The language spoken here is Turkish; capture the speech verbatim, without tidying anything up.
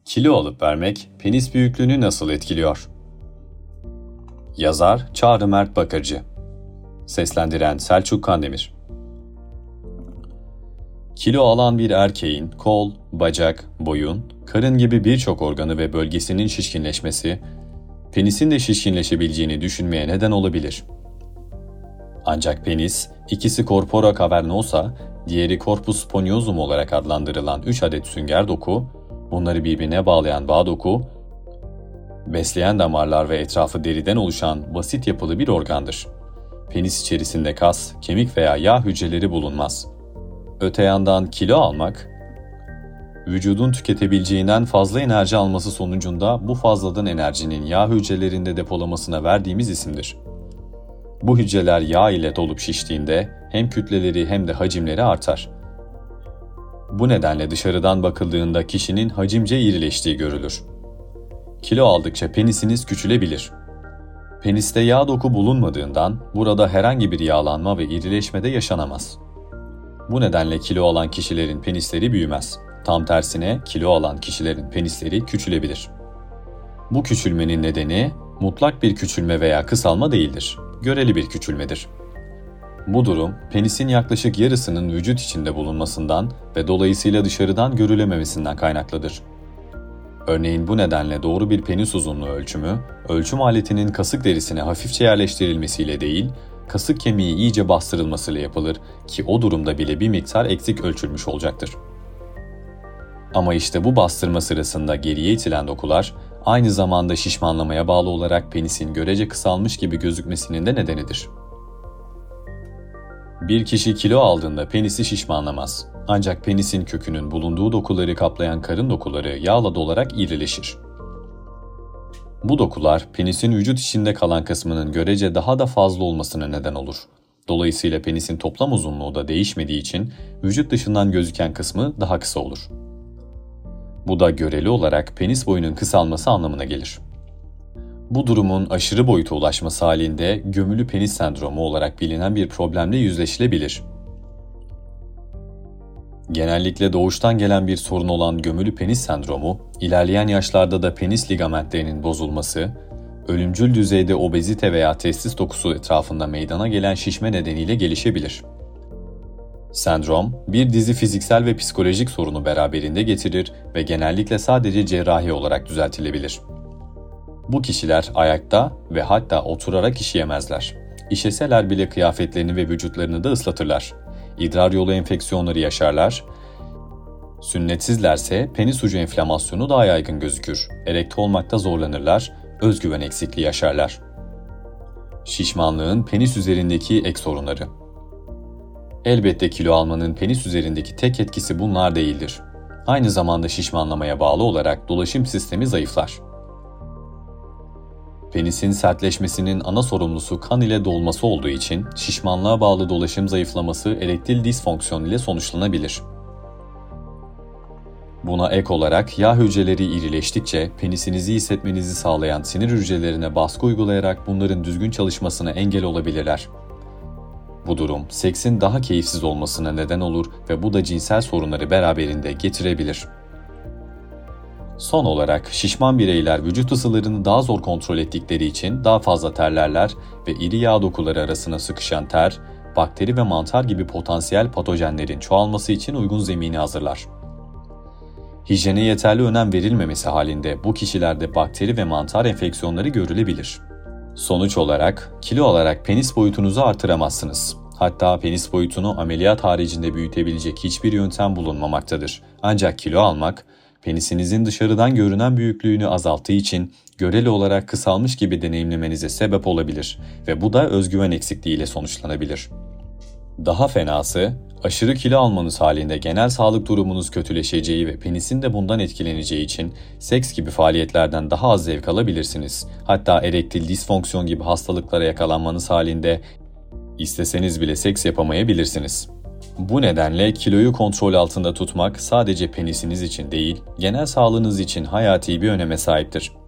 Kilo alıp vermek penis büyüklüğünü nasıl etkiliyor? Yazar Çağrı Mert Bakırcı. Seslendiren Selçuk Kandemir. Kilo alan bir erkeğin kol, bacak, boyun, karın gibi birçok organı ve bölgesinin şişkinleşmesi, penisin de şişkinleşebileceğini düşünmeye neden olabilir. Ancak penis, ikisi corpora cavernosa, diğeri corpus spongiosum olarak adlandırılan üç adet sünger doku, bunları birbirine bağlayan bağ doku, besleyen damarlar ve etrafı deriden oluşan basit yapılı bir organdır. Penis içerisinde kas, kemik veya yağ hücreleri bulunmaz. Öte yandan kilo almak, vücudun tüketebileceğinden fazla enerji alması sonucunda bu fazladan enerjinin yağ hücrelerinde depolamasına verdiğimiz isimdir. Bu hücreler yağ ile dolup şiştiğinde hem kütleleri hem de hacimleri artar. Bu nedenle dışarıdan bakıldığında kişinin hacimce irileştiği görülür. Kilo aldıkça penisiniz küçülebilir. Peniste yağ doku bulunmadığından burada herhangi bir yağlanma ve irileşme de yaşanamaz. Bu nedenle kilo alan kişilerin penisleri büyümez. Tam tersine kilo alan kişilerin penisleri küçülebilir. Bu küçülmenin nedeni mutlak bir küçülme veya kısalma değildir. Göreli bir küçülmedir. Bu durum penisin yaklaşık yarısının vücut içinde bulunmasından ve dolayısıyla dışarıdan görülememesinden kaynaklıdır. Örneğin bu nedenle doğru bir penis uzunluğu ölçümü, ölçüm aletinin kasık derisine hafifçe yerleştirilmesiyle değil, kasık kemiği iyice bastırılmasıyla yapılır ki o durumda bile bir miktar eksik ölçülmüş olacaktır. Ama işte bu bastırma sırasında geriye itilen dokular, aynı zamanda şişmanlamaya bağlı olarak penisin görece kısalmış gibi gözükmesinin de nedenidir. Bir kişi kilo aldığında penisi şişmanlamaz. Ancak penisin kökünün bulunduğu dokuları kaplayan karın dokuları yağla dolarak irileşir. Bu dokular penisin vücut içinde kalan kısmının görece daha da fazla olmasına neden olur. Dolayısıyla penisin toplam uzunluğu da değişmediği için vücut dışından gözüken kısmı daha kısa olur. Bu da göreli olarak penis boyunun kısalması anlamına gelir. Bu durumun aşırı boyuta ulaşması halinde gömülü penis sendromu olarak bilinen bir problemle yüzleşilebilir. Genellikle doğuştan gelen bir sorun olan gömülü penis sendromu, ilerleyen yaşlarda da penis ligamentlerinin bozulması, ölümcül düzeyde obezite veya testis dokusu etrafında meydana gelen şişme nedeniyle gelişebilir. Sendrom, bir dizi fiziksel ve psikolojik sorunu beraberinde getirir ve genellikle sadece cerrahi olarak düzeltilebilir. Bu kişiler ayakta ve hatta oturarak işeyemezler. İşeseler bile kıyafetlerini ve vücutlarını da ıslatırlar. İdrar yolu enfeksiyonları yaşarlar. Sünnetsizlerse penis ucu enflamasyonu daha yaygın gözükür. Erekte olmakta zorlanırlar, özgüven eksikliği yaşarlar. Şişmanlığın penis üzerindeki ek sorunları. Elbette kilo almanın penis üzerindeki tek etkisi bunlar değildir. Aynı zamanda şişmanlamaya bağlı olarak dolaşım sistemi zayıflar. Penisin sertleşmesinin ana sorumlusu kan ile dolması olduğu için şişmanlığa bağlı dolaşım zayıflaması erektil disfonksiyon ile sonuçlanabilir. Buna ek olarak yağ hücreleri irileştikçe penisinizi hissetmenizi sağlayan sinir hücrelerine baskı uygulayarak bunların düzgün çalışmasına engel olabilirler. Bu durum seksin daha keyifsiz olmasına neden olur ve bu da cinsel sorunları beraberinde getirebilir. Son olarak şişman bireyler vücut ısılarını daha zor kontrol ettikleri için daha fazla terlerler ve iri yağ dokuları arasına sıkışan ter, bakteri ve mantar gibi potansiyel patojenlerin çoğalması için uygun zemini hazırlar. Hijyene yeterli önem verilmemesi halinde bu kişilerde bakteri ve mantar enfeksiyonları görülebilir. Sonuç olarak kilo alarak penis boyutunuzu artıramazsınız. Hatta penis boyutunu ameliyat haricinde büyütebilecek hiçbir yöntem bulunmamaktadır. Ancak kilo almak, penisinizin dışarıdan görünen büyüklüğünü azalttığı için göreli olarak kısalmış gibi deneyimlemenize sebep olabilir ve bu da özgüven eksikliğiyle sonuçlanabilir. Daha fenası, aşırı kilo almanız halinde genel sağlık durumunuz kötüleşeceği ve penisin de bundan etkileneceği için seks gibi faaliyetlerden daha az zevk alabilirsiniz. Hatta erektil disfonksiyon gibi hastalıklara yakalanmanız halinde isteseniz bile seks yapamayabilirsiniz. Bu nedenle kiloyu kontrol altında tutmak sadece penisiniz için değil, genel sağlığınız için hayati bir öneme sahiptir.